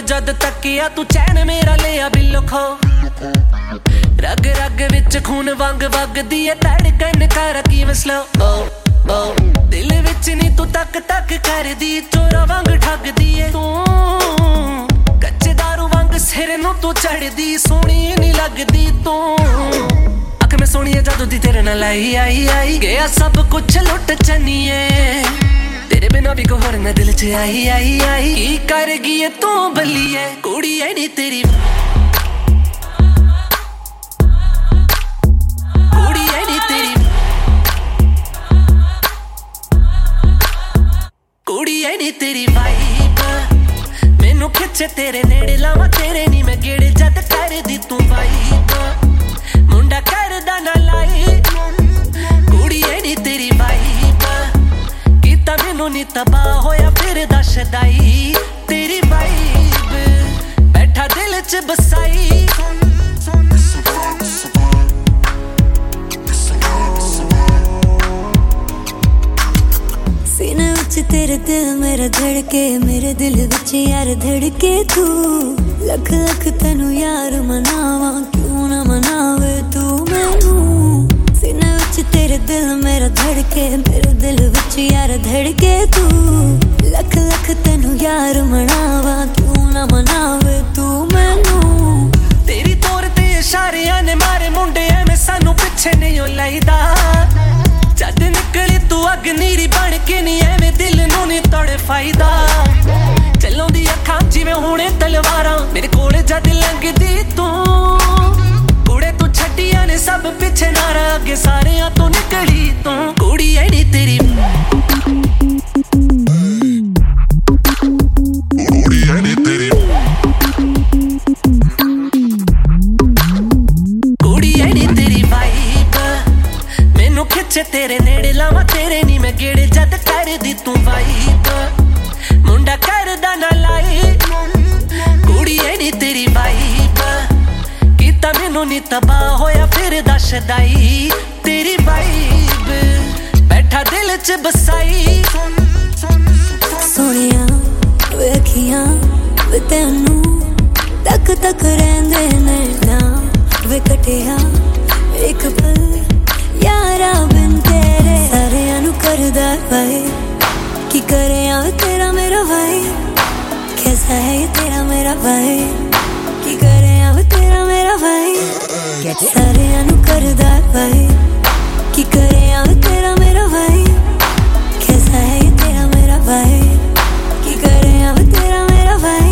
जद तकिया तू चैन मेरा लिया बिल्लो खो। रग रग विच खून वंग वगदी है धड़कन कर किवें स्लो। दिल विच नी तू तक तक करदी चोरा वांग ठगदी है तू। कच्चे दारू वांग सिर नूं तू चढ़दी सोहणी नी लगदी तू। अख में सोहणीए जादू दी तेरे नाल आई आई आई गया सब कुछ लुट चनिए। तेरे बिना भी कोई होर ना दिल च आई आई आई की कर गई है तू बलिए कुड़ी है नी तेरी। कुड़ी है नी तेरी कुड़ी है नी तेरी वाइब मैनू खिचे तेरे नेड़े लावा तेरे नी मैं गेड़े जद कर दी तू वाइब मुंडा करदा ना लाई। कुड़ी है नी तेरी वाइब कीता मैनू नी तबाह होया फिर दशदाई तेरी वाइब बैठा दिल च बसाई। सीने विच तेरे दिल मेरा धड़के मेरे दिल विच यार धड़के तू। लख लख तेनू यार मनावा क्यों ना मनावे तू मैनू। सीने विच तेरे दिल मेरा धड़के मेरे दिल विच यार धड़के तू। लख लख तेनू यार मनावा क्यों ना मनावे तू मैनू। तेरी तौर ते इशारियां ने मारे मुंडे एवें सानू पिछे नहीं लाईदा। जद निकली तू अग नीरी बन के नी एवें दिल नू नी तोड़े फायदा। चलों दी अखां जिवें हुणे तलवारां मेरे कोल जद लंघदी तू। कुड़े तू छड्डियां ने सब पिछे नारा अगे सारियां तू निकली तू। कुड़ी है नी तेरी कुड़ी है नी तेरी कुड़ी है नी तेरी वाइब मैनू खिचे तेरे नेड़े लावा तेरे नी मैं गेड़े जद कर दी तू वाइब मुंडा करदा ना लाई। कुड़ी है नी तेरी वाइब कीता मैनू नी तबाह होया फिर दशदाई तेरी वाइब बैठा दिल च बसाई। सोनिया वे अखियां वे तेनू तक तक रहिंदे ने ना वे कटिया एक पल यारा बिन तेरे। सारियां नू करदा भाई की करे तेरा मेरा भाई कैसा है ये तेरा मेरा भाई की करे तेरा मेरा भाई। सारियां नू करदा भाई की करे तेरा मेरा भाई कैसा है ये तेरा मेरा भाई की करे तेरा मेरा भाई।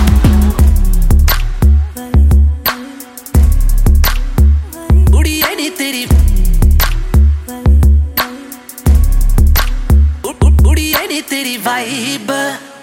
कुड़ी है नी तेरी कुड़ी है नी तेरी वाइब।